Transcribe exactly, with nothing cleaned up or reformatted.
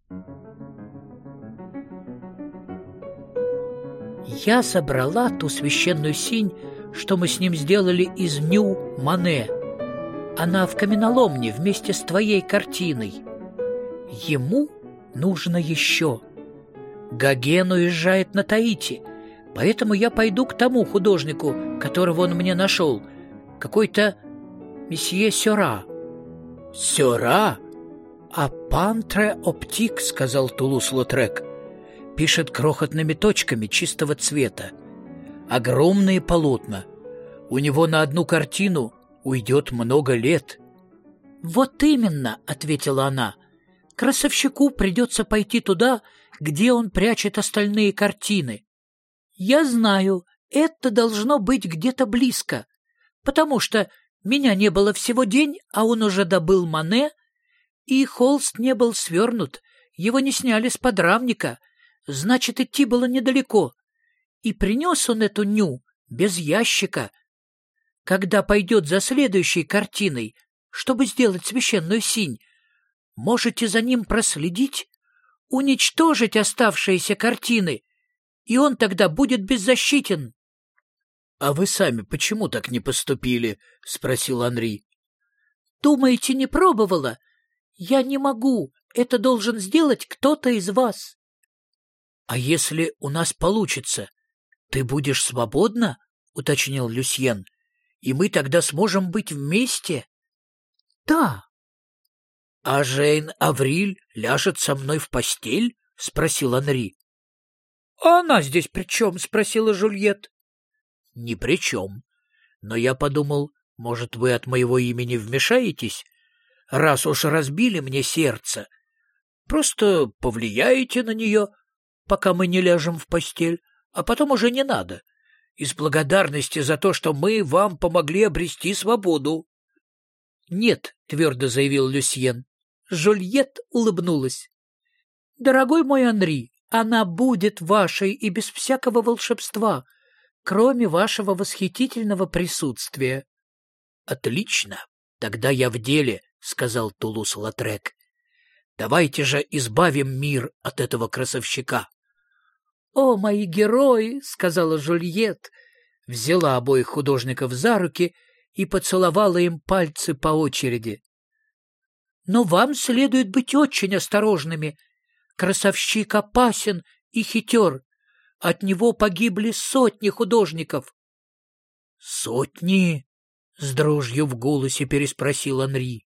Я собрала ту священную синь, что мы с ним сделали из Ню Мане. Она в каменоломне вместе с твоей картиной. Ему нужно еще. Гоген уезжает на Таити, поэтому я пойду к тому художнику, которого он мне нашел, какой-то месье Сёра. Сёра? А пантре оптик, сказал Тулус-Лотрек. Пишет крохотными точками чистого цвета. Огромные полотна. У него на одну картину уйдет много лет. Вот именно, ответила она. Красовщику придется пойти туда, где он прячет остальные картины. Я знаю, это должно быть где-то близко, потому что меня не было всего день, а он уже добыл Мане, и холст не был свернут, его не сняли с подрамника, значит, идти было недалеко. И принес он эту Ню без ящика. Когда пойдет за следующей картиной, чтобы сделать священную синь, можете за ним проследить, уничтожить оставшиеся картины, и он тогда будет беззащитен. — А вы сами почему так не поступили? — спросил Анри. — Думаете, не пробовала? Я не могу, это должен сделать кто-то из вас. — А если у нас получится, ты будешь свободна? — уточнил Люсьен. — И мы тогда сможем быть вместе? — Да. — А Жейн Авриль ляжет со мной в постель? — спросил Анри. — А она здесь при чем? — спросила Жюльет. — Ни при чем. Но я подумал, может, вы от моего имени вмешаетесь, раз уж разбили мне сердце. Просто повлияете на нее, пока мы не ляжем в постель, а потом уже не надо. Из благодарности за то, что мы вам помогли обрести свободу. — Нет, — твердо заявил Люсьен. Жюльет улыбнулась. — Дорогой мой Анри, она будет вашей и без всякого волшебства, кроме вашего восхитительного присутствия. — Отлично, тогда я в деле, — сказал Тулус-Лотрек. — Давайте же избавим мир от этого красовщика. — О, мои герои, — сказала Жюльет, взяла обоих художников за руки и поцеловала им пальцы по очереди. — Но вам следует быть очень осторожными. Красовщик опасен и хитер. От него погибли сотни художников. — Сотни? — с дрожью в голосе переспросил Анри.